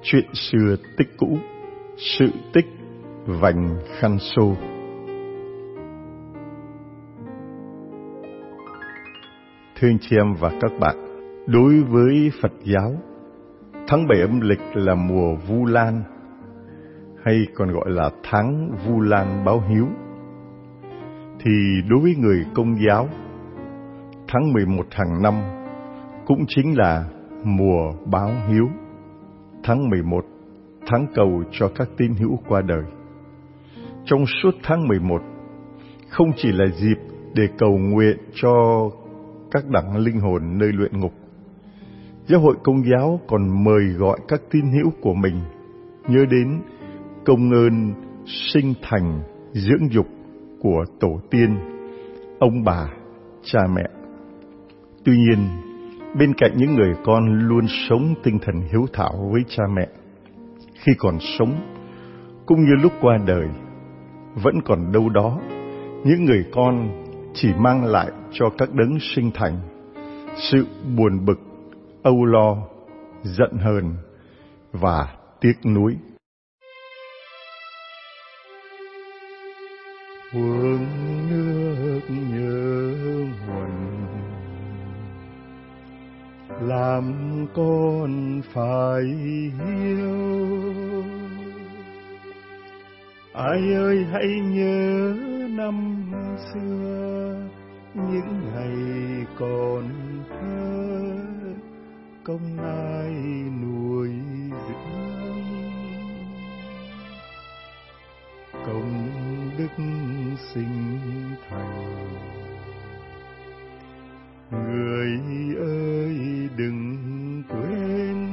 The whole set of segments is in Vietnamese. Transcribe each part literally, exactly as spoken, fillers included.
Chuyện xưa tích cũ, sự tích vành khăn xô. Thưa anh chị em và các bạn, đối với Phật giáo, tháng bảy âm lịch là mùa Vu Lan, hay còn gọi là tháng Vu Lan báo hiếu. Thì đối với người Công giáo, tháng mười một hàng năm cũng chính là mùa báo hiếu. Tháng mười một, tháng cầu cho các tín hữu qua đời. Trong suốt tháng mười một, không chỉ là dịp để cầu nguyện cho các đẳng linh hồn nơi luyện ngục, Giáo hội Công giáo còn mời gọi các tín hữu của mình nhớ đến công ơn sinh thành dưỡng dục của tổ tiên, ông bà, cha mẹ. Tuy nhiên, bên cạnh những người con luôn sống tinh thần hiếu thảo với cha mẹ, khi còn sống cũng như lúc qua đời, vẫn còn đâu đó những người con chỉ mang lại cho các đấng sinh thành sự buồn bực, âu lo, giận hờn và tiếc nuối. Uống nước nhớ nguồn, làm con phải hiếu. Ai ơi hãy nhớ năm xưa, những ngày còn thơ, công ai nuôi dưỡng, công đức sinh thành. Người ơi đừng quên,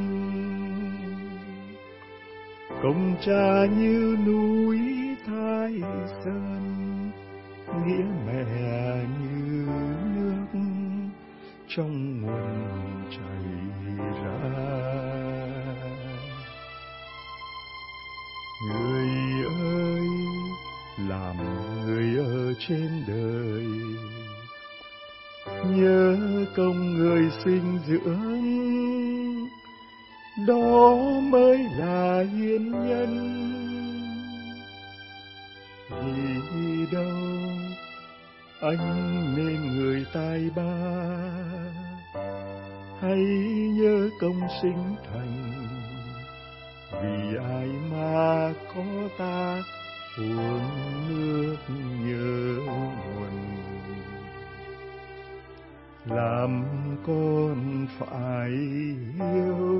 công cha như núi Thái Sơn, nghĩa mẹ như nước trong nguồn chảy ra. Người ơi làm người ở trên đời, nhớ công người sinh dưỡng, đó mới là hiến nhân. Vì đâu anh nên người tài ba, hãy nhớ công sinh thành. Vì ai mà có ta uống nước nhớ nguồn, làm con phải hiếu.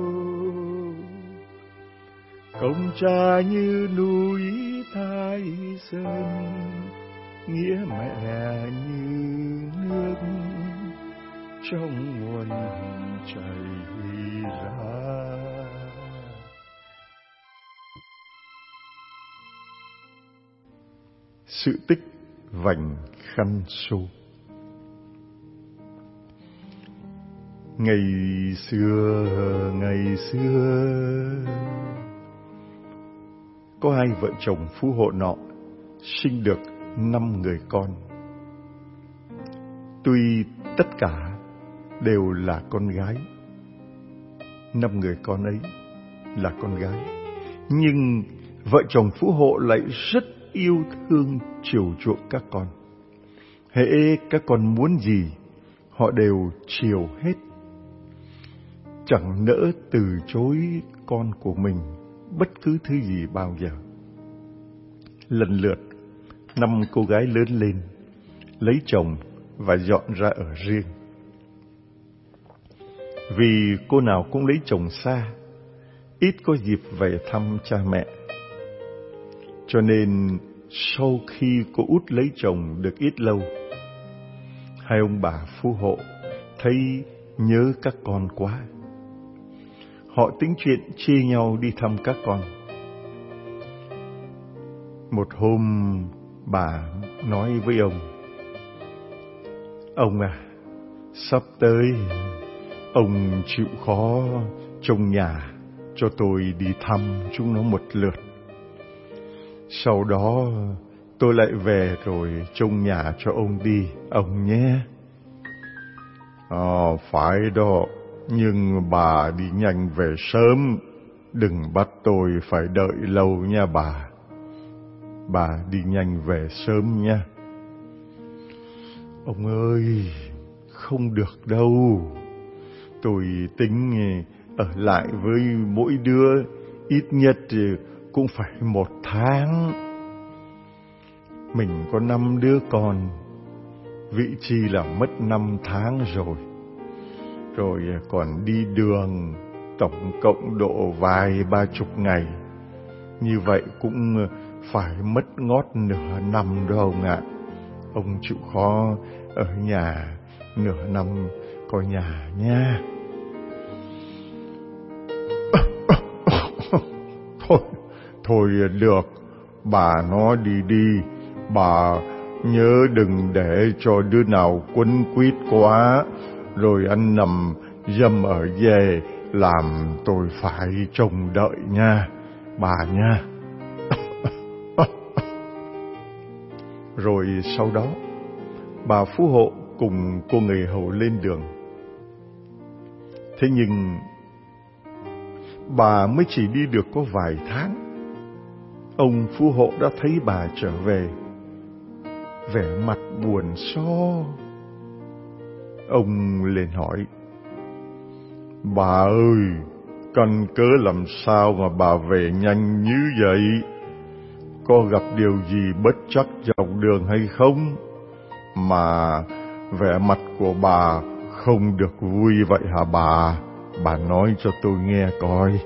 Công cha như núi Thái Sơn, nghĩa mẹ như nước trong nguồn chảy ra. Sự tích vành khăn xô. Ngày xưa, ngày xưa, có hai vợ chồng phú hộ nọ sinh được năm người con. Tuy tất cả đều là con gái, năm người con ấy là con gái, nhưng vợ chồng phú hộ lại rất yêu thương chiều chuộng các con. Hễ các con muốn gì, họ đều chiều hết, chẳng nỡ từ chối con của mình bất cứ thứ gì bao giờ. Lần lượt, năm cô gái lớn lên, lấy chồng và dọn ra ở riêng. Vì cô nào cũng lấy chồng xa, ít có dịp về thăm cha mẹ. Cho nên sau khi cô út lấy chồng được ít lâu, hai ông bà phú hộ thấy nhớ các con quá. Họ tính chuyện chia nhau đi thăm các con. Một hôm bà nói với ông: Ông à, sắp tới ông chịu khó trông nhà cho tôi đi thăm chúng nó một lượt. Sau đó tôi lại về rồi trông nhà cho ông đi, ông nhé. Ờ, phải đó, nhưng bà đi nhanh về sớm, đừng bắt tôi phải đợi lâu nha bà. Bà đi nhanh về sớm nha. Ông ơi, không được đâu. Tôi tính ở lại với mỗi đứa ít nhất cũng phải một tháng. Mình có năm đứa con, vị chi là mất năm tháng rồi. Rồi còn đi đường, tổng cộng độ vài ba chục ngày. Như vậy cũng phải mất ngót nửa năm đó ông ạ. Ông chịu khó ở nhà nửa năm coi nhà nha. Thôi, thôi được, bà nó đi đi. Bà nhớ đừng để cho đứa nào quấn quýt quá, rồi ăn nằm dâm ở về làm tôi phải trông đợi nha, bà nha. Rồi sau đó, bà phú hộ cùng cô người hầu lên đường. Thế nhưng, bà mới chỉ đi được có vài tháng. Ông phú hộ đã thấy bà trở về, vẻ mặt buồn so. Ông liền hỏi: bà ơi, căn cớ làm sao mà bà về nhanh như vậy? Có gặp điều gì bất trắc dọc đường hay không? Mà vẻ mặt của bà không được vui vậy hả bà? Bà nói cho tôi nghe coi.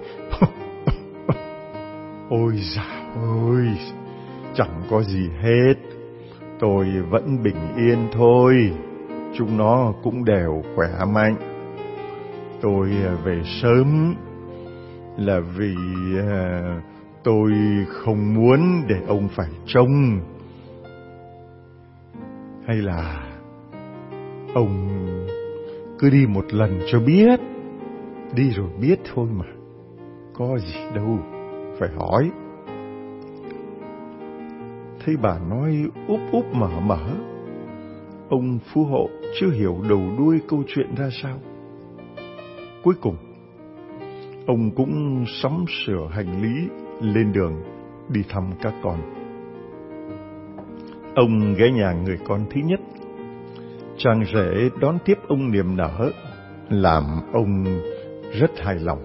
Ôi dào ơi, chẳng có gì hết. Tôi vẫn bình yên thôi. Chúng nó cũng đều khỏe mạnh. Tôi về sớm là vì uh, tôi không muốn để ông phải trông. Hay là ông cứ đi một lần cho biết. Đi rồi biết thôi mà, có gì đâu phải hỏi. Thấy bà nói úp úp mở mở, ông phú hộ chưa hiểu đầu đuôi câu chuyện ra sao. Cuối cùng, ông cũng sắm sửa hành lý lên đường đi thăm các con. Ông ghé nhà người con thứ nhất. Chàng rể đón tiếp ông niềm nở, làm ông rất hài lòng.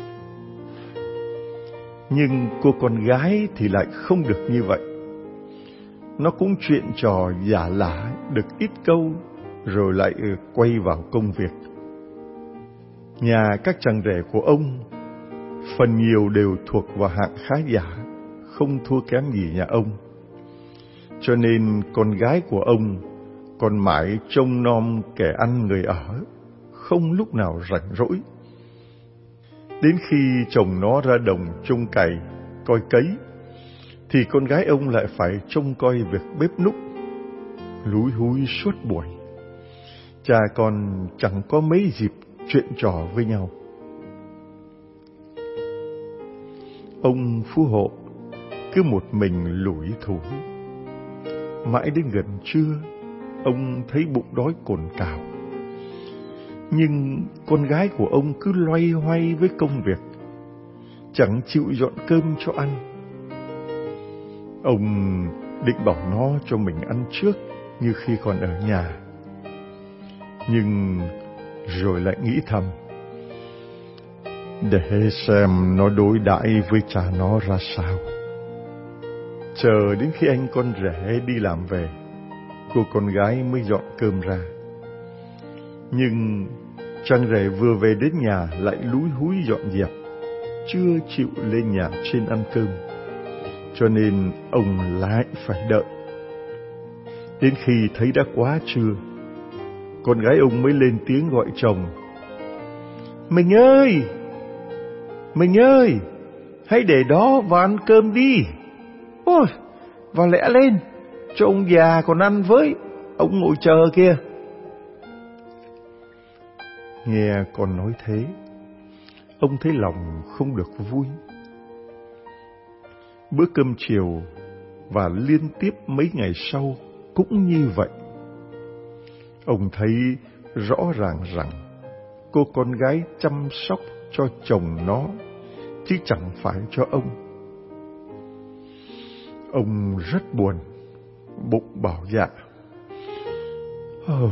Nhưng cô con gái thì lại không được như vậy. Nó cũng chuyện trò giả lả được ít câu, rồi lại quay vào công việc. Nhà các chàng rể của ông phần nhiều đều thuộc vào hạng khá giả, không thua kém gì nhà ông. Cho nên con gái của ông còn mãi trông nom kẻ ăn người ở, không lúc nào rảnh rỗi. Đến khi chồng nó ra đồng trông cày, coi cấy, thì con gái ông lại phải trông coi việc bếp núc, lúi húi suốt buổi. Cha con chẳng có mấy dịp chuyện trò với nhau. Ông phú hộ cứ một mình lủi thủi. Mãi đến gần trưa, ông thấy bụng đói cồn cào. Nhưng con gái của ông cứ loay hoay với công việc, chẳng chịu dọn cơm cho ăn. Ông định bảo nó cho mình ăn trước như khi còn ở nhà. Nhưng rồi lại nghĩ thầm, để xem nó đối đãi với cha nó ra sao. Chờ đến khi anh con rể đi làm về, cô con gái mới dọn cơm ra. Nhưng chàng rể vừa về đến nhà lại lúi húi dọn dẹp, chưa chịu lên nhà trên ăn cơm. Cho nên ông lại phải đợi. Đến khi thấy đã quá trưa, con gái ông mới lên tiếng gọi chồng. Mình ơi! Mình ơi! Hãy để đó vào ăn cơm đi. Ôi! Vào lẹ lên, cho ông già còn ăn với. Ông ngồi chờ kìa. Nghe con nói thế, ông thấy lòng không được vui. Bữa cơm chiều và liên tiếp mấy ngày sau cũng như vậy. Ông thấy rõ ràng rằng cô con gái chăm sóc cho chồng nó chứ chẳng phải cho ông. Ông rất buồn, bụng bảo dạ: "Ồ,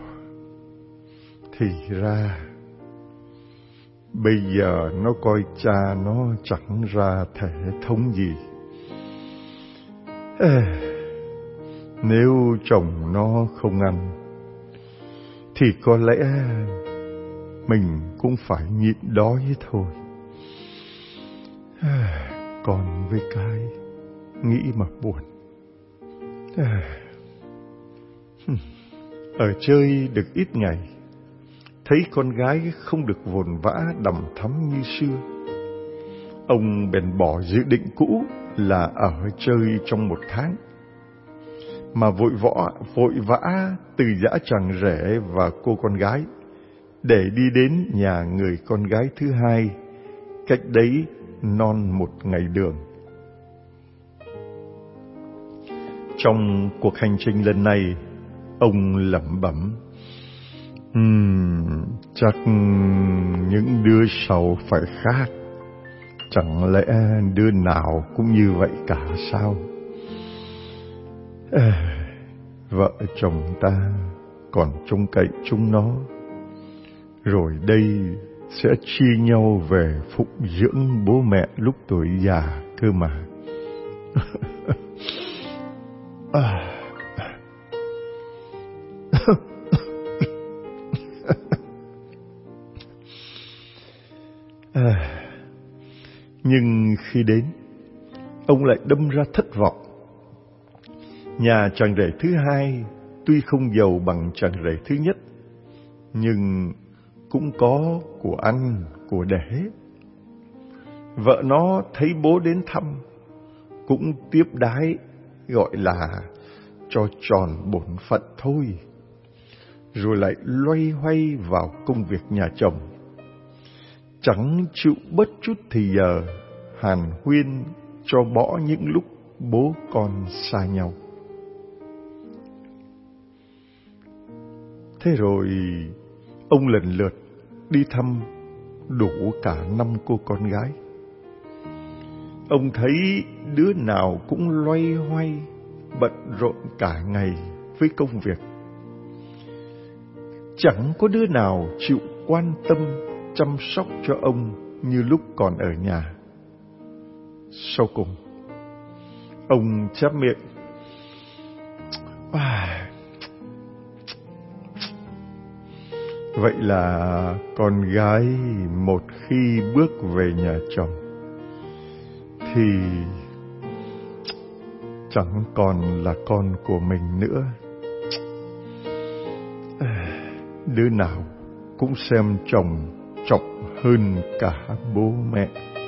thì ra bây giờ nó coi cha nó chẳng ra thể thống gì. Ê, nếu chồng nó không ăn thì có lẽ mình cũng phải nhịn đói thôi." À, còn với cái nghĩ mà buồn. À, ở chơi được ít ngày, thấy con gái không được vồn vã đằm thắm như xưa, ông bèn bỏ dự định cũ là ở chơi trong một tháng, mà vội võ vội vã từ giã chàng rể và cô con gái để đi đến nhà người con gái thứ hai, cách đấy non một ngày đường. Trong cuộc hành trình lần này, ông lẩm bẩm: Ừm, chắc những đứa sau phải khác. Chẳng lẽ đứa nào cũng như vậy cả sao? À, vợ chồng ta còn trông cậy chúng nó, rồi đây sẽ chia nhau về phụng dưỡng bố mẹ lúc tuổi già cơ mà. À. À, nhưng khi đến, ông lại đâm ra thất vọng. Nhà chàng rể thứ hai tuy không giàu bằng chàng rể thứ nhất, nhưng cũng có của ăn, của để. Vợ nó thấy bố đến thăm, cũng tiếp đái, gọi là cho tròn bổn phận thôi, rồi lại loay hoay vào công việc nhà chồng, chẳng chịu bớt chút thì giờ hàn huyên cho bỏ những lúc bố con xa nhau. Thế rồi ông lần lượt đi thăm đủ cả năm cô con gái. Ông thấy đứa nào cũng loay hoay bận rộn cả ngày với công việc, chẳng có đứa nào chịu quan tâm chăm sóc cho ông như lúc còn ở nhà. Sau cùng, ông chép miệng: à, vậy là con gái một khi bước về nhà chồng thì chẳng còn là con của mình nữa. À, đứa nào cũng xem chồng trọng hơn cả bố mẹ.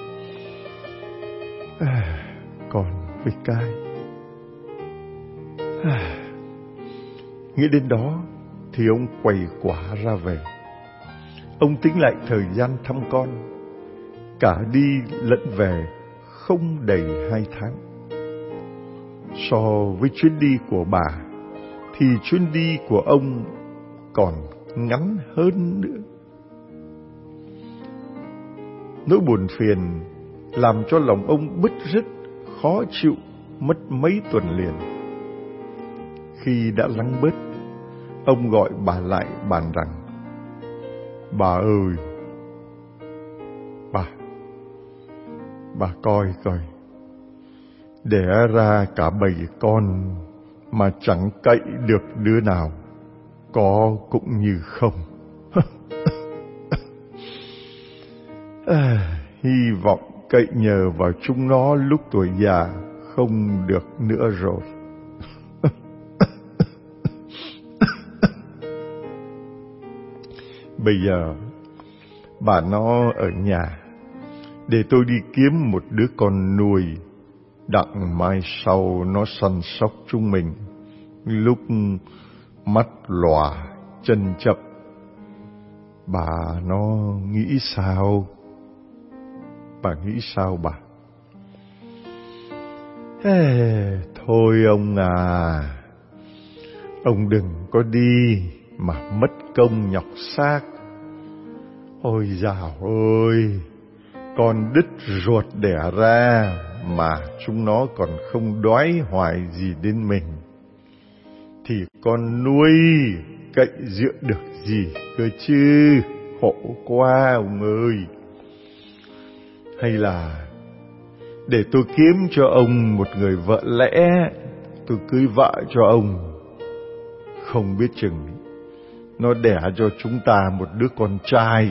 À, còn với cái à, nghĩ đến đó thì ông quầy quả ra về. Ông tính lại thời gian thăm con, cả đi lẫn về không đầy hai tháng. So với chuyến đi của bà thì chuyến đi của ông còn ngắn hơn nữa. Nỗi buồn phiền làm cho lòng ông bứt rứt, khó chịu mất mấy tuần liền. Khi đã lắng bớt, ông gọi bà lại bàn rằng: bà ơi, bà, bà coi coi, đẻ ra cả bầy con mà chẳng cậy được đứa nào, có cũng như không. À, hy vọng cậy nhờ vào chúng nó lúc tuổi già không được nữa rồi. Bây giờ bà nó ở nhà, để tôi đi kiếm một đứa con nuôi, đặng mai sau nó săn sóc chúng mình lúc mắt lòa chân chậm. Bà nó nghĩ sao? Bà nghĩ sao bà? Ê, thôi ông à, ông đừng có đi mà mất công nhọc xác. Ôi dào ơi, con đứt ruột đẻ ra mà chúng nó còn không đói hoài gì đến mình, thì con nuôi cậy dựa được gì cơ chứ? Khổ quá ông ơi. Hay là để tôi kiếm cho ông một người vợ lẽ, tôi cưới vợ cho ông, không biết chừng nó đẻ cho chúng ta một đứa con trai.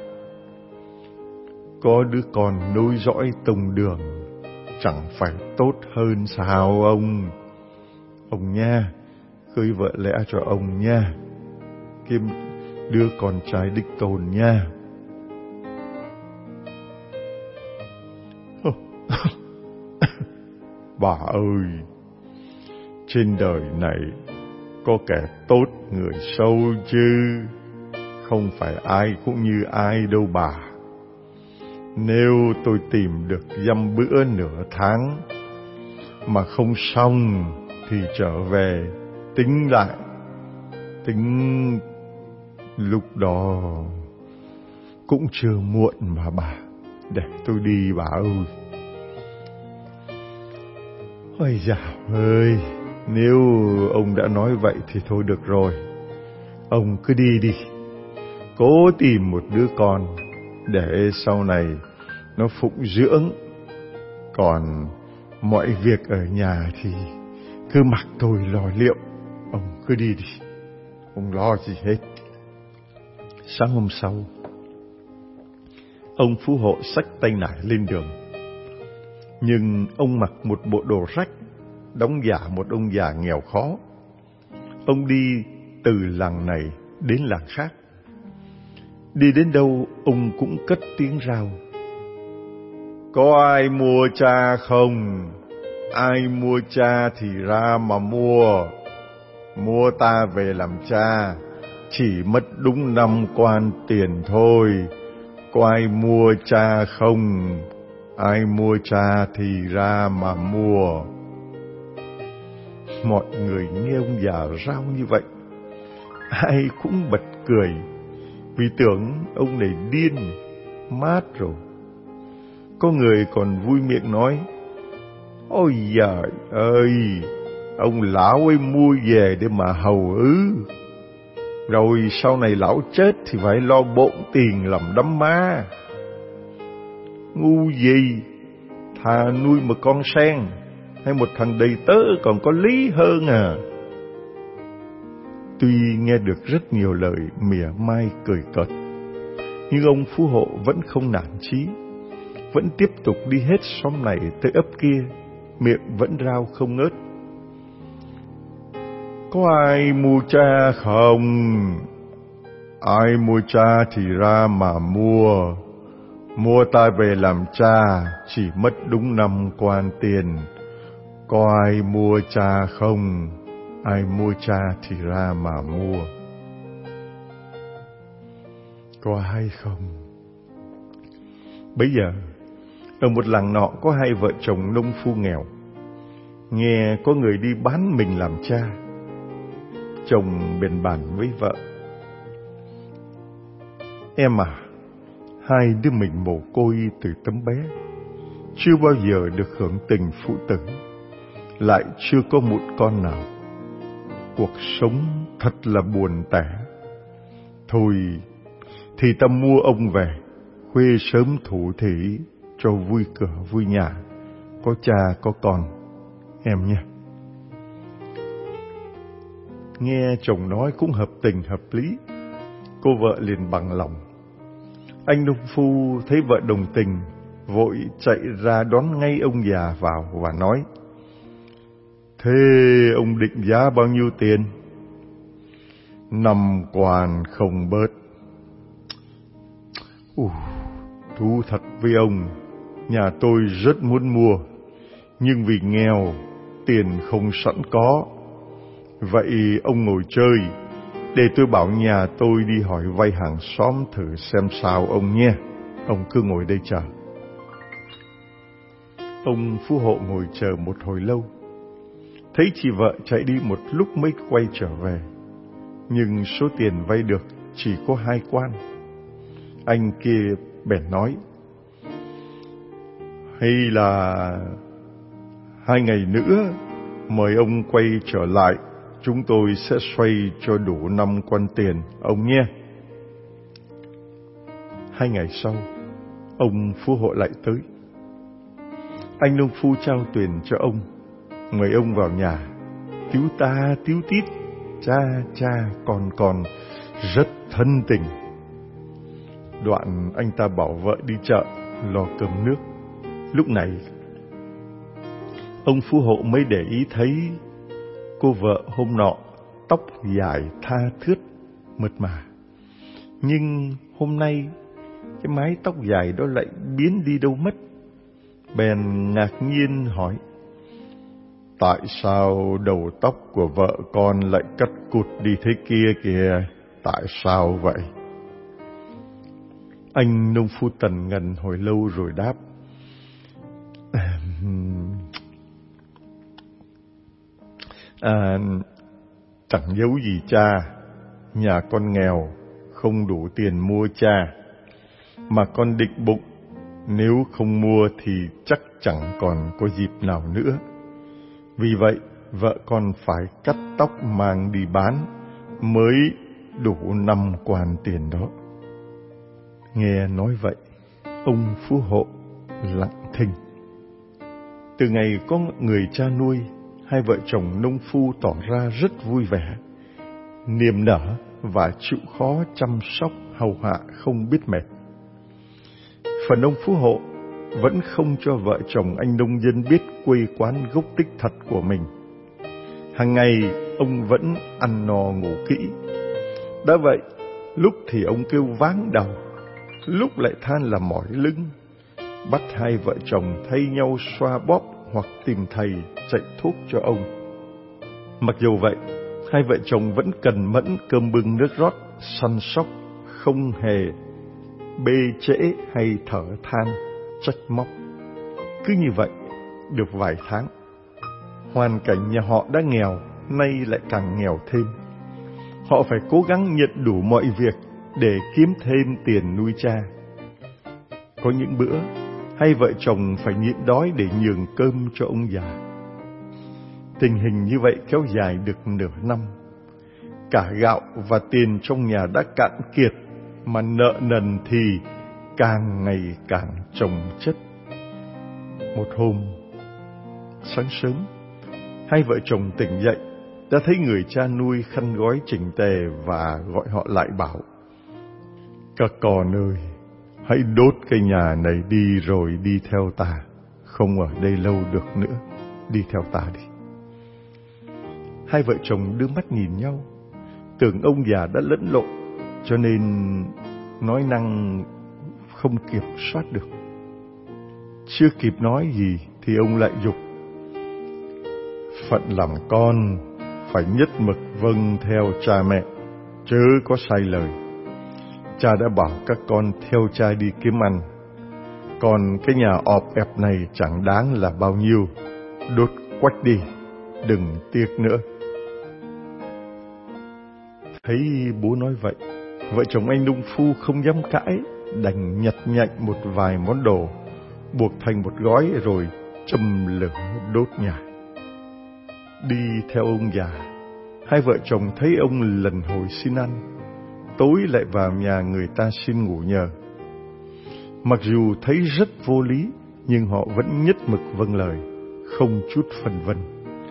Có đứa con nối dõi tông đường chẳng phải tốt hơn sao ông? Ông nha, cưới vợ lẽ cho ông nha, kiếm đứa con trai đích tôn nha. Bà ơi, trên đời này có kẻ tốt người xấu chứ, không phải ai cũng như ai đâu bà. Nếu tôi tìm được dăm bữa nửa tháng mà không xong thì trở về tính lại. Tính lúc đó cũng chưa muộn mà bà. Để tôi đi bà ơi. Ôi dào ơi, nếu ông đã nói vậy thì thôi được rồi. Ông cứ đi đi, cố tìm một đứa con để sau này nó phụng dưỡng. Còn mọi việc ở nhà thì cứ mặc tôi lo liệu. Ông cứ đi đi, không lo gì hết. Sáng hôm sau, ông phú hộ xách tay nải lên đường. Nhưng ông mặc một bộ đồ rách, đóng giả một ông già nghèo khó. Ông đi từ làng này đến làng khác. Đi đến đâu ông cũng cất tiếng rao: có ai mua cha không? Ai mua cha thì ra mà mua. Mua ta về làm cha, chỉ mất đúng năm quan tiền thôi. Có ai mua cha không? Ai mua cha thì ra mà mua. Mọi người nghe ông già rao như vậy, ai cũng bật cười, vì tưởng ông này điên, mát rồi. Có người còn vui miệng nói: ôi giời ơi, ông lão ấy mua về để mà hầu ứ, rồi sau này lão chết thì phải lo bộn tiền làm đám ma. Ngu gì, thà nuôi một con sen hay một thằng đầy tớ còn có lý hơn à. Tuy nghe được rất nhiều lời mỉa mai cười cợt, nhưng ông phú hộ vẫn không nản chí, vẫn tiếp tục đi hết xóm này tới ấp kia, miệng vẫn rao không ngớt: có ai mua cha không? Ai mua cha thì ra mà mua. Mua ta về làm cha, chỉ mất đúng năm quan tiền. Có ai mua cha không? Ai mua cha thì ra mà mua. Có ai không? Bấy giờ, ở một làng nọ có hai vợ chồng nông phu nghèo. Nghe có người đi bán mình làm cha, chồng bèn bàn với vợ: em à, hai đứa mình mồ côi từ tấm bé, chưa bao giờ được hưởng tình phụ tử, lại chưa có một con nào. Cuộc sống thật là buồn tẻ. Thôi thì ta mua ông về, khuê sớm thủ thỉ cho vui cửa vui nhà, có cha có con em nhé. Nghe chồng nói cũng hợp tình hợp lý, cô vợ liền bằng lòng. Anh nông phu thấy vợ đồng tình, vội chạy ra đón ngay ông già vào và nói: thế ông định giá bao nhiêu tiền? Năm quan không bớt. Ủa, thú thật với ông, nhà tôi rất muốn mua, nhưng vì nghèo, tiền không sẵn có. Vậy ông ngồi chơi, để tôi bảo nhà tôi đi hỏi vay hàng xóm thử xem sao ông nhé. Ông cứ ngồi đây chờ. Ông phú hộ ngồi chờ một hồi lâu, thấy chị vợ chạy đi một lúc mới quay trở về. Nhưng số tiền vay được chỉ có hai quan. Anh kia bèn nói: Hay là hai ngày nữa mời ông quay trở lại, chúng tôi sẽ xoay cho đủ năm quan tiền ông nhé. Hai ngày sau, ông phú hộ lại tới. Anh nông phu trao tiền cho ông, mời ông vào nhà, tíu ta tíu tít, cha cha con con, rất thân tình. Đoạn anh ta bảo vợ đi chợ lo cơm nước. Lúc này ông phú hộ mới để ý thấy cô vợ hôm nọ tóc dài tha thướt mượt mà, nhưng hôm nay cái mái tóc dài đó lại biến đi đâu mất. Bèn ngạc nhiên hỏi: tại sao đầu tóc của vợ con lại cắt cụt đi thế kia kìa? Tại sao vậy? Anh nông phu tần ngần hồi lâu rồi đáp: À, chẳng giấu gì cha, nhà con nghèo, không đủ tiền mua cha. Mà con định bụng, nếu không mua thì chắc chẳng còn có dịp nào nữa. Vì vậy, vợ con phải cắt tóc mang đi bán mới đủ năm quan tiền đó. Nghe nói vậy, ông phú hộ lặng thinh. Từ ngày có người cha nuôi, hai vợ chồng nông phu tỏ ra rất vui vẻ, niềm nở và chịu khó chăm sóc hầu hạ không biết mệt. Phần ông phú hộ vẫn không cho vợ chồng anh nông dân biết quê quán gốc tích thật của mình. Hàng ngày ông vẫn ăn no ngủ kỹ. Đã vậy, lúc thì ông kêu váng đầu, lúc lại than là mỏi lưng, bắt hai vợ chồng thay nhau xoa bóp hoặc tìm thầy chạy thuốc cho ông. Mặc dù vậy, hai vợ chồng vẫn cần mẫn cơm bưng nước rót, săn sóc, không hề bê trễ hay thở than, trách móc. Cứ như vậy, được vài tháng, hoàn cảnh nhà họ đã nghèo, nay lại càng nghèo thêm. Họ phải cố gắng nhận đủ mọi việc để kiếm thêm tiền nuôi cha. Có những bữa, hai vợ chồng phải nhịn đói để nhường cơm cho ông già. Tình hình như vậy kéo dài được nửa năm. Cả gạo và tiền trong nhà đã cạn kiệt, mà nợ nần thì càng ngày càng chồng chất. Một hôm, sáng sớm, hai vợ chồng tỉnh dậy, đã thấy người cha nuôi khăn gói chỉnh tề và gọi họ lại bảo: các con ơi, hãy đốt cái nhà này đi rồi đi theo ta, không ở đây lâu được nữa, đi theo ta đi. Hai vợ chồng đưa mắt nhìn nhau, tưởng ông già đã lẫn lộn, cho nên nói năng không kiểm soát được. Chưa kịp nói gì thì ông lại giục: phận làm con phải nhất mực vâng theo cha mẹ, chớ có sai lời. Cha đã bảo các con theo cha đi kiếm ăn, còn cái nhà ọp ẹp này chẳng đáng là bao nhiêu, đốt quách đi, đừng tiếc nữa. Thấy bố nói vậy, vợ chồng anh nông phu không dám cãi, đành nhặt nhạnh một vài món đồ, buộc thành một gói rồi châm lửa đốt nhà. Đi theo ông già, hai vợ chồng thấy ông lần hồi xin ăn, tối lại vào nhà người ta xin ngủ nhờ. Mặc dù thấy rất vô lý, nhưng họ vẫn nhất mực vâng lời, không chút phân vân.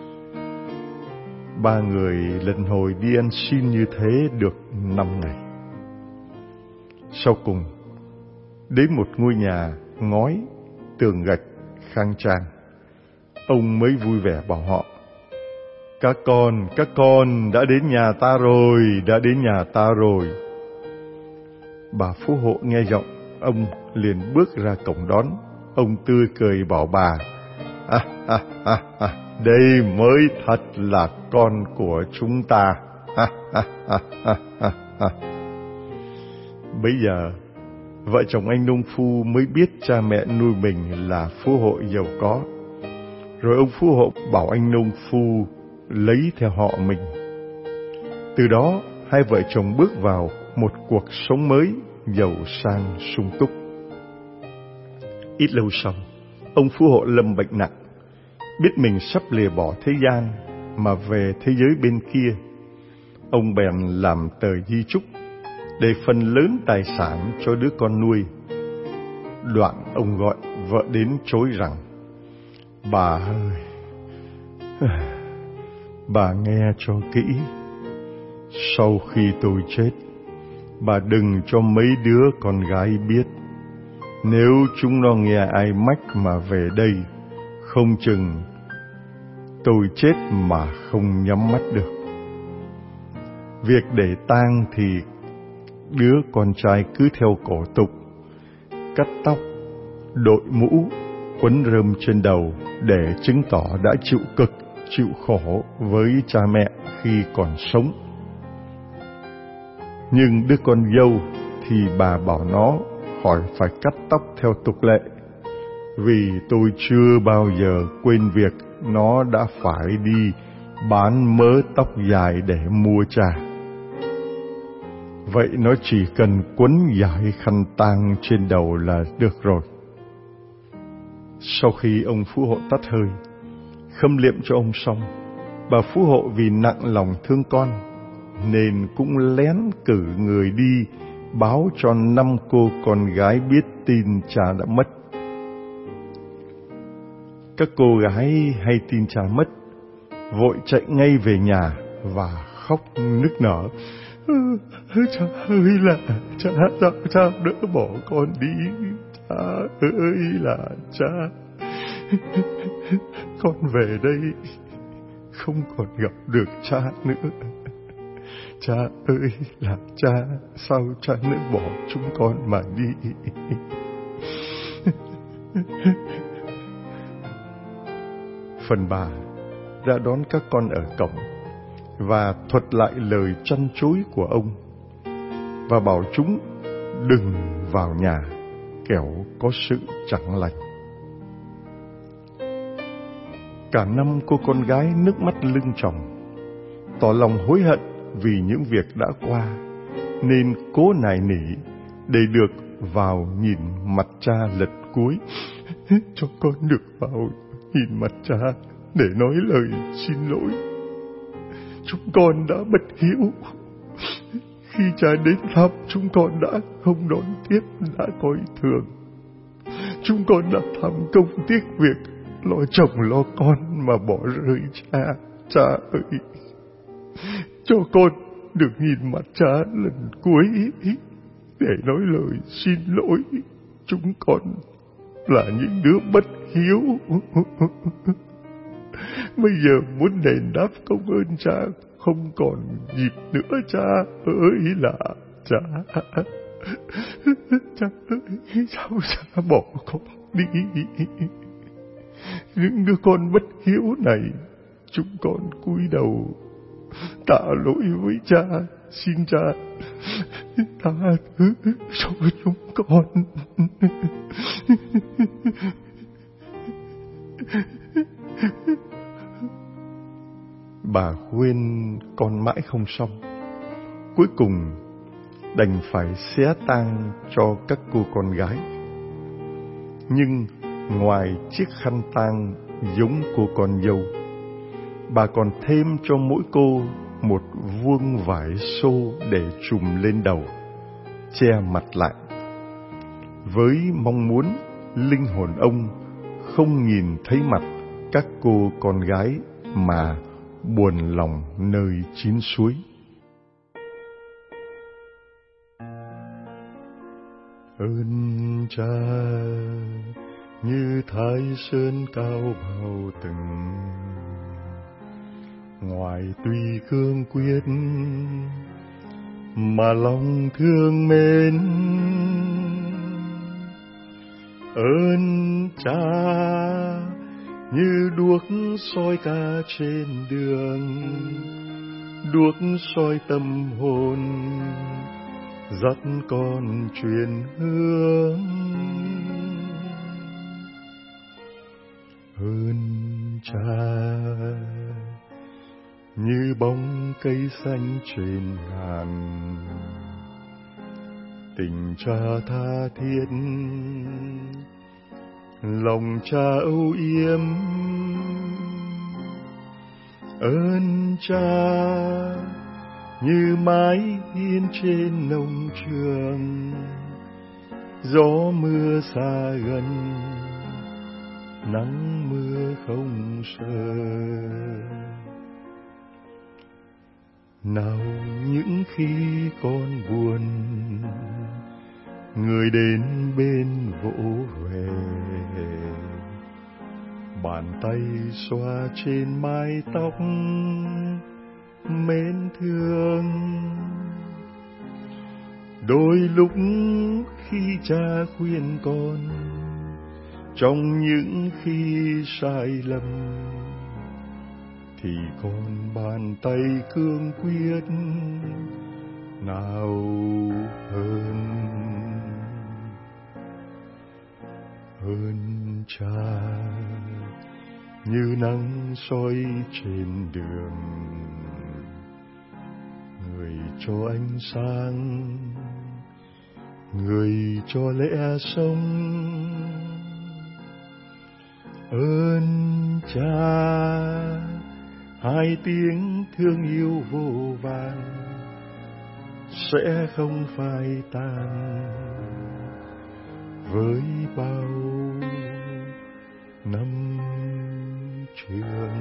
Ba người lần hồi đi ăn xin như thế được năm ngày. Sau cùng, đến một ngôi nhà ngói, tường gạch, khang trang, ông mới vui vẻ bảo họ: các con, các con đã đến nhà ta rồi, đã đến nhà ta rồi. Bà phú hộ nghe giọng ông liền bước ra cổng đón. Ông tươi cười bảo bà: à, à, à, à, đây mới thật là con của chúng ta. À, à, à, à, à, à. Bấy giờ, vợ chồng anh nông phu mới biết cha mẹ nuôi mình là phú hộ giàu có. Rồi ông phú hộ bảo anh nông phu lấy theo họ mình. Từ đó, hai vợ chồng bước vào một cuộc sống mới giàu sang sung túc. Ít lâu sau, ông phú hộ lâm bệnh nặng, biết mình sắp lìa bỏ thế gian mà về thế giới bên kia. Ông bèn làm tờ di chúc để phần lớn tài sản cho đứa con nuôi. Đoạn ông gọi vợ đến chối rằng: Bà ơi, bà nghe cho kỹ. Sau khi tôi chết, bà đừng cho mấy đứa con gái biết. Nếu chúng nó nghe ai mách mà về đây, không chừng tôi chết mà không nhắm mắt được. Việc để tang thì đứa con trai cứ theo cổ tục, cắt tóc, đội mũ, quấn rơm trên đầu để chứng tỏ đã chịu cực, chịu khổ với cha mẹ khi còn sống. Nhưng đứa con dâu thì bà bảo nó khỏi phải cắt tóc theo tục lệ, vì tôi chưa bao giờ quên việc nó đã phải đi bán mớ tóc dài để mua trà. Vậy nó chỉ cần quấn dải khăn tang trên đầu là được rồi. Sau khi ông phú hộ tắt hơi, khâm liệm cho ông xong, bà phú hộ vì nặng lòng thương con nên cũng lén cử người đi báo cho năm cô con gái biết tin cha đã mất. Các cô gái hay tin cha mất, vội chạy ngay về nhà và khóc nức nở: Cha ơi là cha, sao cha đỡ bỏ con đi? Cha ơi là cha, con về đây không còn gặp được cha nữa. Cha ơi là cha, sao cha nỡ bỏ chúng con mà đi? Phần bà đã đón các con ở cổng và thuật lại lời trăn trối của ông, và bảo chúng đừng vào nhà, kẻo có sự chẳng lành. Cả năm cô con gái nước mắt lưng tròng, tỏ lòng hối hận vì những việc đã qua, nên cố nài nỉ để được vào nhìn mặt cha lần cuối. Cho con được vào nhìn mặt cha để nói lời xin lỗi. Chúng con đã bất hiếu. Khi cha đến thăm, chúng con đã không đón tiếp, đã coi thường. Chúng con đã tham công tiếc việc, lo chồng lo con mà bỏ rơi cha. Cha ơi, cho con được nhìn mặt cha lần cuối để nói lời xin lỗi. Chúng con là những đứa bất hiếu. Bây giờ muốn đền đáp công ơn cha không còn dịp nữa. Cha ơi là cha. Cha ơi, sao cha bỏ con đi? Những đứa con bất hiếu này, chúng con cúi đầu tạ lỗi với cha, xin cha tha thứ cho chúng con. Bà khuyên con mãi không xong, cuối cùng đành phải xé tang cho các cô con gái. Nhưng ngoài chiếc khăn tang giống cô con dâu, bà còn thêm cho mỗi cô một vuông vải xô để trùm lên đầu, che mặt lại, với mong muốn linh hồn ông không nhìn thấy mặt các cô con gái mà buồn lòng nơi chín suối. Ơn cha như Thái Sơn cao bao tầng, ngoài tuy cương quyết mà lòng thương mến. Ơn cha như đuốc soi ca trên đường, đuốc soi tâm hồn, dắt con truyền hướng. Ơn cha như bóng cây xanh trên ngàn, tình cha tha thiết lòng cha âu yếm. Ơn cha như mái hiên trên nông trường, gió mưa xa gần, nắng mưa không sợ. Nào những khi con buồn, người đến bên vỗ về, bàn tay xoa trên mái tóc mến thương. Đôi lúc khi cha khuyên con, trong những khi sai lầm, thì con bàn tay cương quyết nào hơn. Hơn cha như nắng soi trên đường, người cho ánh sáng, người cho lẽ sống. Ơn cha hai tiếng thương yêu vô vàn sẽ không phai tàn với bao năm trường.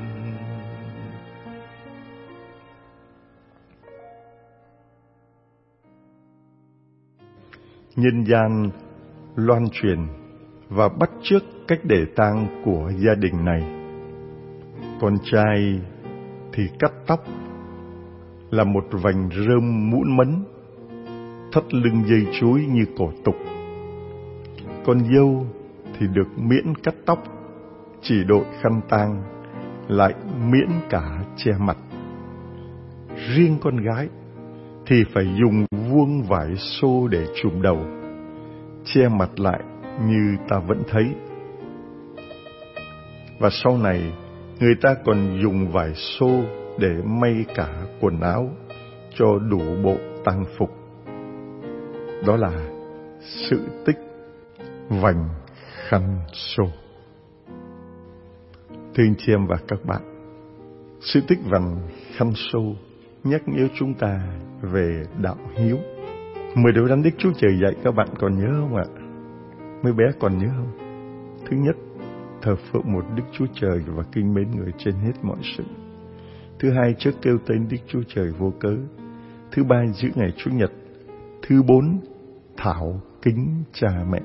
Nhân gian loan truyền và bắt chước cách để tang của gia đình này. Con trai thì cắt tóc là một vành rơm mũn mấn, thắt lưng dây chuối như cổ tục. Con dâu thì được miễn cắt tóc, chỉ đội khăn tang, lại miễn cả che mặt. Riêng con gái thì phải dùng vuông vải xô để trùm đầu, che mặt lại như ta vẫn thấy. Và sau này, người ta còn dùng vải xô để may cả quần áo cho đủ bộ tang phục. Đó là sự tích vành khăn xô. Thưa anh chị em và các bạn, sự tích vành khăn xô nhắc nhớ chúng ta về đạo hiếu. Mười điều răn Đức Chúa Trời dạy các bạn còn nhớ không ạ? Mấy bé còn nhớ không? Thứ nhất, thờ phượng một Đức Chúa Trời và kính mến người trên hết mọi sự. Thứ hai, chớ kêu tên Đức Chúa Trời vô cớ. Thứ ba, giữ ngày Chủ nhật. Thứ bốn, thảo kính cha mẹ.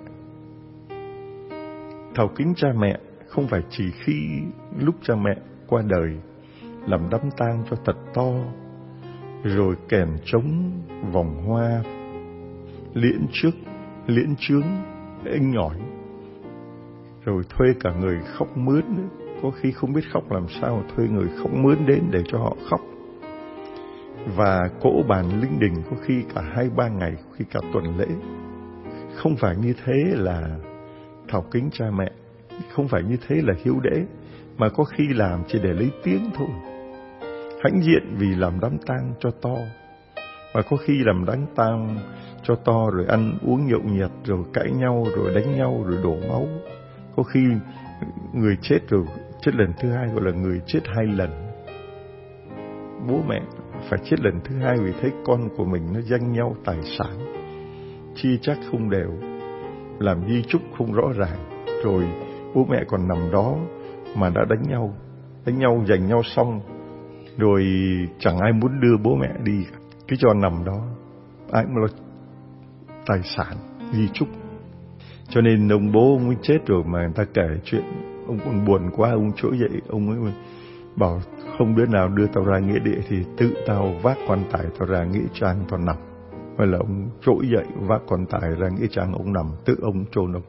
Thảo kính cha mẹ không phải chỉ khi lúc cha mẹ qua đời, làm đám tang cho thật to, rồi kèn trống, vòng hoa, liễn trước, liễn chướng, inh ỏi, rồi thuê cả người khóc mướn nữa. Có khi không biết khóc làm sao, thuê người khóc mướn đến để cho họ khóc. Và cỗ bàn linh đình có khi cả hai ba ngày, có khi cả tuần lễ. Không phải như thế là thảo kính cha mẹ, không phải như thế là hiếu đễ, mà có khi làm chỉ để lấy tiếng thôi. Hãnh diện vì làm đám tang cho to, và có khi làm đám tang cho to rồi ăn uống nhậu nhẹt, rồi cãi nhau, rồi đánh nhau, rồi đổ máu. Có khi người chết rồi chết lần thứ hai, gọi là người chết hai lần. Bố mẹ phải chết lần thứ hai vì thấy con của mình nó giành nhau tài sản, chia chác không đều, làm di chúc không rõ ràng, rồi bố mẹ còn nằm đó mà đã đánh nhau, đánh nhau giành nhau xong, rồi chẳng ai muốn đưa bố mẹ đi, cứ cho nằm đó, ai cũng lo tài sản, di chúc. Cho nên ông bố ông ấy chết rồi mà người ta kể chuyện, ông còn buồn quá, ông trỗi dậy, ông ấy bảo không đứa nào đưa tao ra nghĩa địa thì tự tao vác quan tài tao ra nghĩa trang tao nằm. Vậy là ông trỗi dậy vác quan tài ra nghĩa trang, ông nằm, tự ông chôn ông.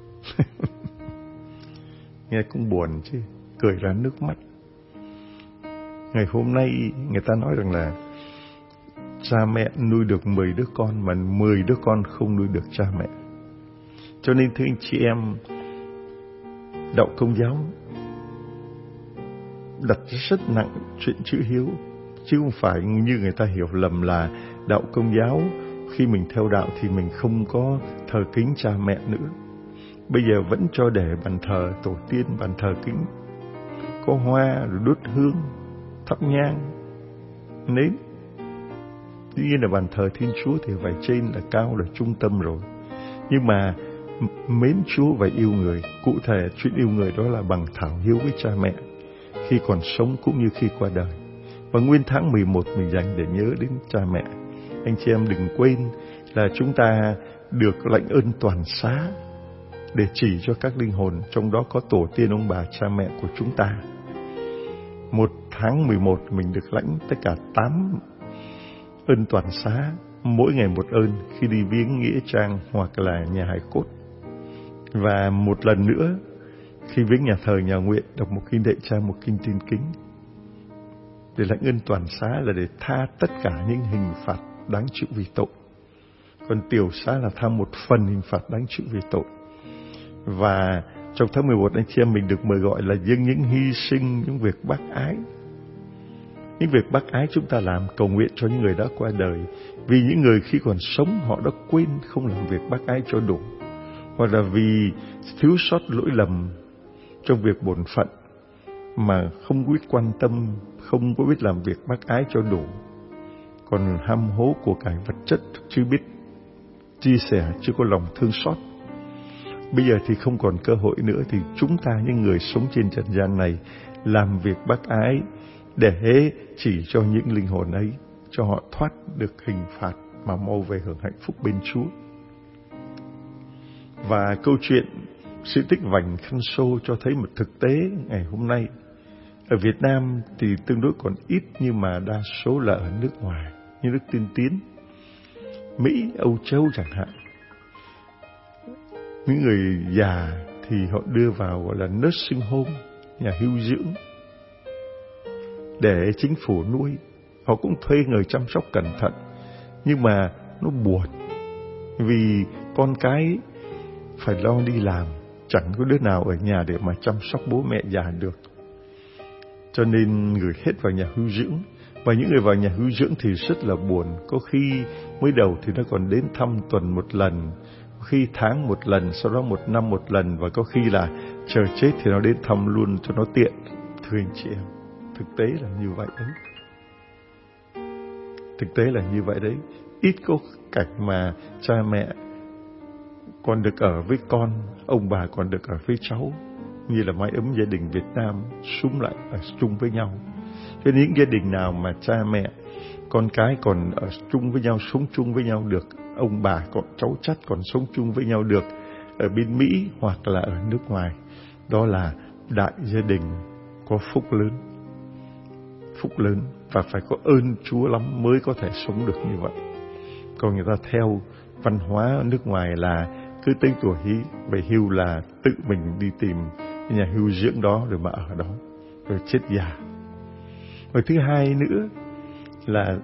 Nghe cũng buồn chứ, cười ra nước mắt. Ngày hôm nay người ta nói rằng là cha mẹ nuôi được mười đứa con mà mười đứa con không nuôi được cha mẹ. Cho nên thưa anh chị em, đạo Công giáo đặt rất nặng chuyện chữ hiếu, chứ không phải như người ta hiểu lầm là đạo Công giáo khi mình theo đạo thì mình không có thờ kính cha mẹ nữa. bây giờ vẫn cho để bàn thờ tổ tiên, bàn thờ kính, có hoa rồi đốt hương, thắp nhang, nến. Tuy nhiên là bàn thờ Thiên Chúa thì phải trên là cao, là trung tâm rồi. Nhưng mà mến Chúa và yêu người, cụ thể chuyện yêu người đó là bằng thảo hiếu với cha mẹ khi còn sống cũng như khi qua đời. Và nguyên tháng mười một mình dành để nhớ đến cha mẹ. Anh chị em đừng quên là chúng ta được lãnh ơn toàn xá để chỉ cho các linh hồn, trong đó có tổ tiên ông bà cha mẹ của chúng ta. Một tháng mười một mình được lãnh tất cả tám ơn toàn xá, mỗi ngày một ơn khi đi viếng nghĩa trang hoặc là nhà hài cốt. Và một lần nữa khi viếng nhà thờ nhà nguyện, đọc một kinh đệ cha, một kinh tin kính. Để lãnh ơn toàn xá là để tha tất cả những hình phạt đáng chịu vì tội. Còn tiểu xá là tha một phần hình phạt đáng chịu vì tội. Và trong tháng mười một anh chị em mình được mời gọi là dâng những hy sinh, những việc bác ái. Những việc bác ái chúng ta làm, cầu nguyện cho những người đã qua đời. Vì những người khi còn sống họ đã quên không làm việc bác ái cho đủ, hoặc là vì thiếu sót lỗi lầm trong việc bổn phận mà không biết quan tâm, không có biết làm việc bác ái cho đủ, còn ham hố của cải vật chất, chưa biết chia sẻ, chưa có lòng thương xót. Bây giờ thì không còn cơ hội nữa, thì chúng ta những người sống trên trần gian này làm việc bác ái để chỉ cho những linh hồn ấy, cho họ thoát được hình phạt mà mau về hưởng hạnh phúc bên Chúa. Và câu chuyện sự tích vành khăn xô cho thấy một thực tế ngày hôm nay. Ở Việt Nam thì tương đối còn ít, nhưng mà đa số là ở nước ngoài, như nước tiên tiến, Mỹ, Âu Châu chẳng hạn. Những người già thì họ đưa vào gọi là nursing home, nhà hưu dưỡng, để chính phủ nuôi. Họ cũng thuê người chăm sóc cẩn thận, nhưng mà nó buồn vì con cái phải lo đi làm, chẳng có đứa nào ở nhà để mà chăm sóc bố mẹ già được. Cho nên gửi hết vào nhà hưu dưỡng. Và những người vào nhà hưu dưỡng thì rất là buồn. Có khi mới đầu thì nó còn đến thăm tuần một lần, có khi tháng một lần, sau đó một năm một lần, và có khi là chờ chết thì nó đến thăm luôn cho nó tiện. Thưa anh chị em, thực tế là như vậy đấy. Thực tế là như vậy đấy. Ít có cảnh mà cha mẹ còn được ở với con, ông bà còn được ở với cháu, như là mái ấm gia đình Việt Nam sum lại ở chung với nhau. Cho nên những gia đình nào mà cha mẹ, con cái còn ở chung với nhau, sống chung với nhau được, ông bà còn cháu chắt còn sống chung với nhau được ở bên Mỹ hoặc là ở nước ngoài, đó là đại gia đình có phúc lớn. Phúc lớn và phải có ơn Chúa lắm mới có thể sống được như vậy. Còn người ta theo văn hóa ở nước ngoài là cứ tới tuổi về hưu là tự mình đi tìm cái nhà hưu dưỡng đó rồi mà ở đó, rồi chết già. Và thứ hai nữa là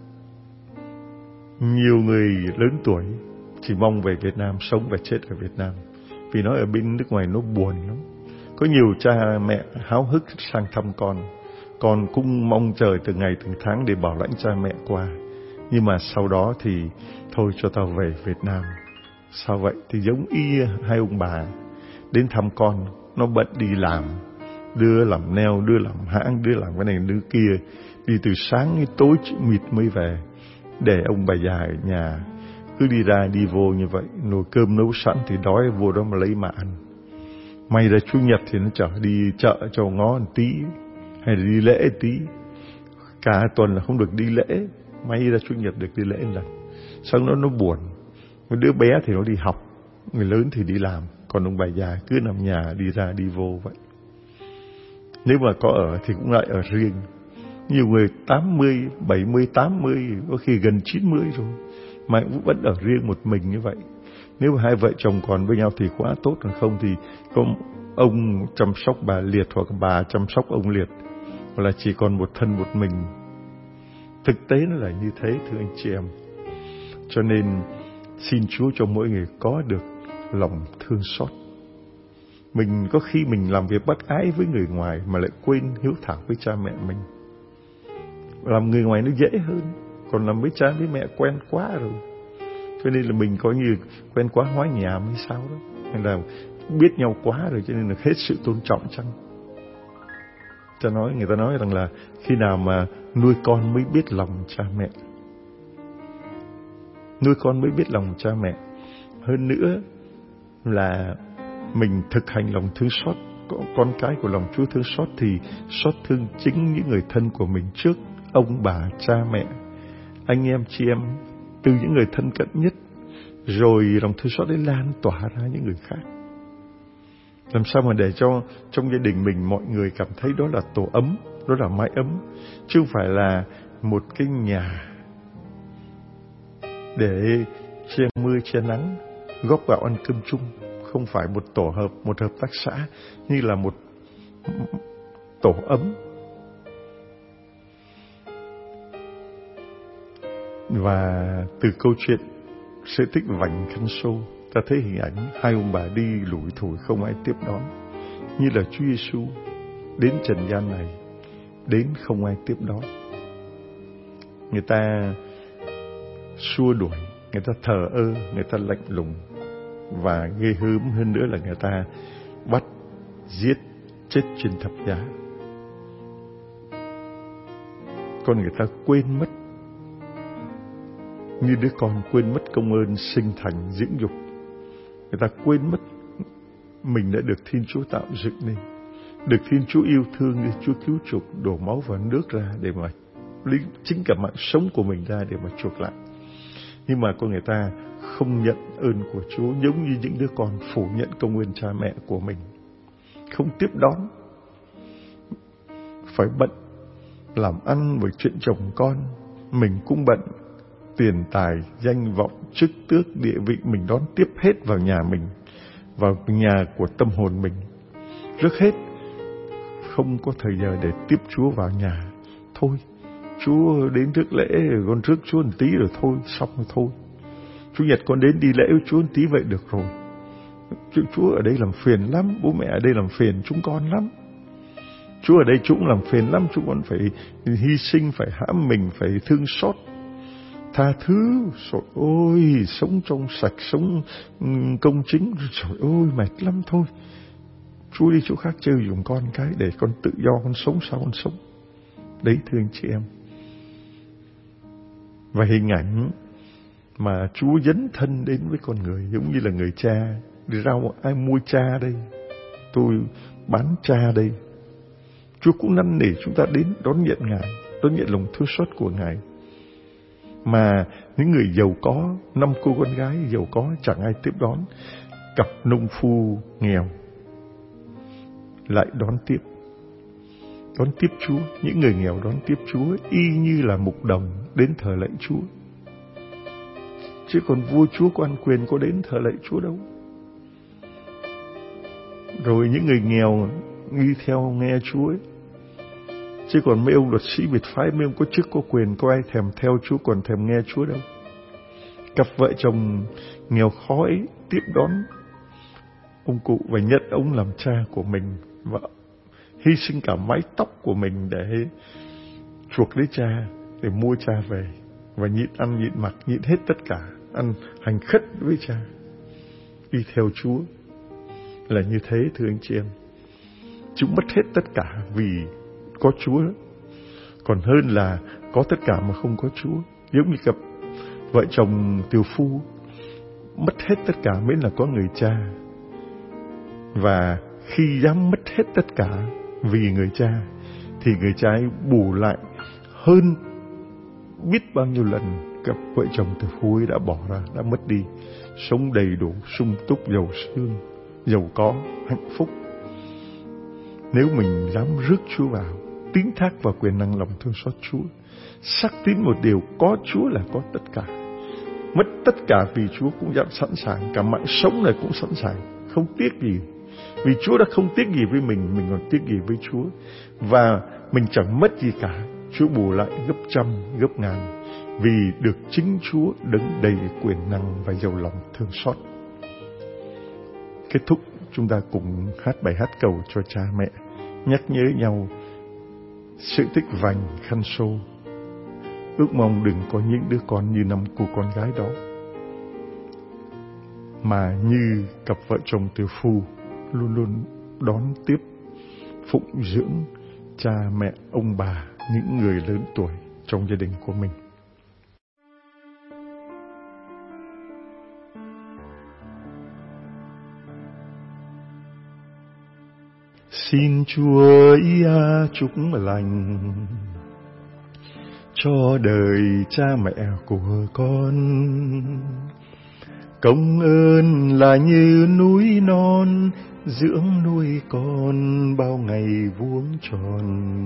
nhiều người lớn tuổi chỉ mong về Việt Nam, sống và chết ở Việt Nam, vì nói ở bên nước ngoài nó buồn lắm. Có nhiều cha mẹ háo hức sang thăm con, con cũng mong chờ từng ngày từng tháng để bảo lãnh cha mẹ qua, nhưng mà sau đó thì thôi cho tao về Việt Nam. Sao vậy? Thì giống y hai ông bà đến thăm con, nó bận đi làm, đưa làm neo, đưa làm hãng, đưa làm cái này đứa kia, đi từ sáng đến tối mịt mới về, để ông bà già ở nhà cứ đi ra đi vô như vậy. Nồi cơm nấu sẵn thì đói vô đó mà lấy mà ăn. May ra Chủ nhật thì nó chở đi chợ cho ngó một tí, hay là đi lễ tí. Cả tuần là không được đi lễ, may ra Chủ nhật được đi lễ một lần. Xong đó nó buồn. Một đứa bé thì nó đi học, người lớn thì đi làm, còn ông bà già cứ nằm nhà đi ra đi vô vậy. Nếu mà có ở thì cũng lại ở riêng. Nhiều người tám mươi, bảy mươi, tám mươi, có khi gần chín mươi rồi mà cũng vẫn ở riêng một mình như vậy. Nếu mà hai vợ chồng còn với nhau thì quá tốt, còn không thì có ông chăm sóc bà liệt hoặc bà chăm sóc ông liệt, hoặc là chỉ còn một thân một mình. Thực tế nó là như thế, thưa anh chị em. Cho nên xin Chúa cho mỗi người có được lòng thương xót. Mình có khi mình làm việc bác ái với người ngoài mà lại quên hiếu thảo với cha mẹ mình. Làm người ngoài nó dễ hơn, còn làm với cha với mẹ quen quá rồi. Cho nên là mình có như quen quá hóa nhà mới sao đó. Nên là biết nhau quá rồi cho nên là hết sự tôn trọng chăng? Cha nói, người ta nói rằng là khi nào mà nuôi con mới biết lòng cha mẹ. Nuôi con mới biết lòng cha mẹ. Hơn nữa là mình thực hành lòng thương xót. Con cái của lòng Chúa thương xót thì xót thương chính những người thân của mình trước, ông bà, cha mẹ, anh em, chị em, từ những người thân cận nhất. Rồi lòng thương xót ấy lan tỏa ra những người khác. Làm sao mà để cho trong gia đình mình mọi người cảm thấy đó là tổ ấm, đó là mái ấm, chứ không phải là một cái nhà để che mưa che nắng, góp gạo ăn cơm chung. Không phải một tổ hợp, một hợp tác xã, như là một tổ ấm. Và từ câu chuyện sự tích vành khăn sâu, ta thấy hình ảnh hai ông bà đi lủi thủi không ai tiếp đón, như là Chúa Giêsu đến trần gian này, đến không ai tiếp đón. Người ta xua đuổi, người ta thờ ơ, người ta lạnh lùng, và ghê gớm hơn nữa là người ta bắt, giết, chết trên thập giá. Con người ta quên mất, như đứa con quên mất công ơn sinh thành dưỡng dục. Người ta quên mất mình đã được Thiên Chúa tạo dựng nên, được Thiên Chúa yêu thương, được Chúa cứu chuộc, đổ máu và nước ra để mà lấy chính cả mạng sống của mình ra để mà chuộc lại. Nhưng mà con người ta không nhận ơn của Chúa, giống như những đứa con phủ nhận công ơn cha mẹ của mình, không tiếp đón, phải bận làm ăn với chuyện chồng con, mình cũng bận tiền tài, danh vọng, chức tước, địa vị, mình đón tiếp hết vào nhà mình, vào nhà của tâm hồn mình. Trước hết không có thời giờ để tiếp Chúa vào nhà. Thôi, Chúa đến trước lễ, con trước Chúa một tí rồi thôi, xong rồi thôi. Chủ nhật con đến đi lễ với Chúa một tí vậy được rồi. Chúa ở đây làm phiền lắm, bố mẹ ở đây làm phiền chúng con lắm. Chúa ở đây chúng làm phiền lắm, chúng con phải hy sinh, phải hãm mình, phải thương xót, tha thứ. Trời ơi, sống trong sạch, sống công chính, trời ơi, mệt lắm thôi. Chúa đi chỗ khác chơi dùng con cái để con tự do, con sống sao con sống. Đấy, thưa anh chị em. Và hình ảnh mà Chúa dấn thân đến với con người giống như là người cha. Đi rau, ai mua cha đây? Tôi bán cha đây. Chúa cũng năn nỉ chúng ta đến đón nhận Ngài, đón nhận lòng thương xót của Ngài. Mà những người giàu có, năm cô con gái giàu có chẳng ai tiếp đón, cặp nông phu nghèo lại đón tiếp. Đón tiếp Chúa, những người nghèo đón tiếp Chúa y như là mục đồng đến thờ lạy Chúa. Chứ còn vua chúa quan quyền có đến thờ lạy Chúa đâu. Rồi những người nghèo đi theo nghe Chúa ấy. Chứ còn mấy ông luật sĩ biệt phái, mấy ông có chức có quyền, có ai thèm theo Chúa, còn thèm nghe Chúa đâu. Cặp vợ chồng nghèo khó ấy tiếp đón ông cụ và nhận ông làm cha của mình, và hy sinh cả mái tóc của mình để chuộc lấy cha, để mua cha về, và nhịn ăn nhịn mặc, nhịn hết tất cả, ăn hành khất với cha, đi theo Chúa. Là như thế, thưa anh chị em. Chúng mất hết tất cả vì có Chúa, còn hơn là có tất cả mà không có Chúa. Giống như cặp vợ chồng tiều phu mất hết tất cả miễn là có người cha. Và khi dám mất hết tất cả vì người cha, thì người cha ấy bù lại hơn biết bao nhiêu lần cặp vợ chồng tiều phu ấy đã bỏ ra, đã mất đi, sống đầy đủ, sung túc, giàu sương, giàu có, hạnh phúc. Nếu mình dám rước Chúa vào, tín thác vào quyền năng lòng thương xót Chúa, xác tín một điều, có Chúa là có tất cả. Mất tất cả vì Chúa cũng dám sẵn sàng, cả mạng sống này cũng sẵn sàng, không tiếc gì. Vì Chúa đã không tiếc gì với mình, mình còn tiếc gì với Chúa. Và mình chẳng mất gì cả, Chúa bù lại gấp trăm, gấp ngàn, vì được chính Chúa đấng đầy quyền năng và giàu lòng thương xót. Kết thúc, chúng ta cùng hát bài hát cầu cho cha mẹ, nhắc nhớ nhau sự tích vành khăn xô. Ước mong đừng có những đứa con như năm cô con gái đó, mà như cặp vợ chồng tiều phu luôn luôn đón tiếp, phụng dưỡng cha mẹ, ông bà, những người lớn tuổi trong gia đình của mình. Xin Chúa Ia chúc lành cho đời cha mẹ của con. Công ơn là như núi non dưỡng nuôi con bao ngày vuông tròn.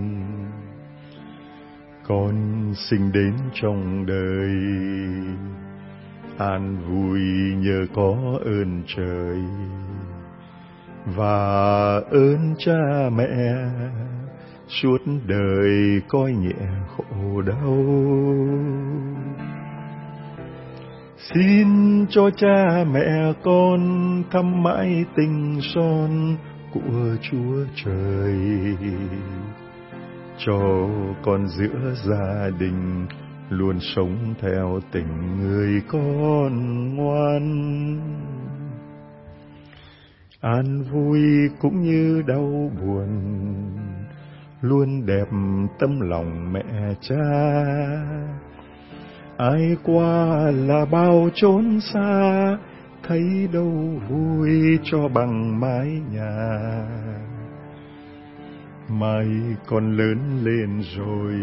Con sinh đến trong đời an vui nhờ có ơn trời và ơn cha mẹ suốt đời coi nhẹ khổ đau. Xin cho cha mẹ con thăm mãi tình son của Chúa Trời, cho con giữa gia đình luôn sống theo tình người con ngoan. An vui cũng như đau buồn, luôn đẹp tâm lòng mẹ cha. Ai qua là bao chốn xa, thấy đâu vui cho bằng mái nhà. Mai con lớn lên rồi,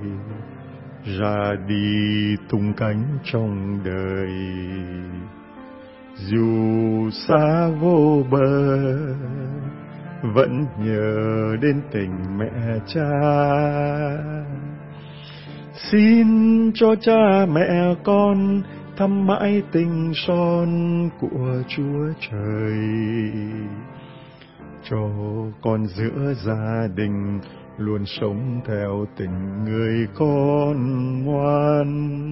ra đi tung cánh trong đời. Dù xa vô bờ, vẫn nhớ đến tình mẹ cha. Xin cho cha mẹ con thăm mãi tình son của Chúa Trời, cho con giữa gia đình luôn sống theo tình người con ngoan.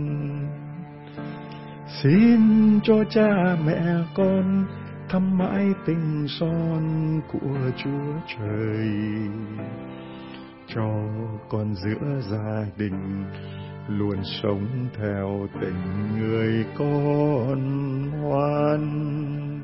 Xin cho cha mẹ con thăm mãi tình son của Chúa Trời, cho con giữa gia đình luôn sống theo tình người con ngoan.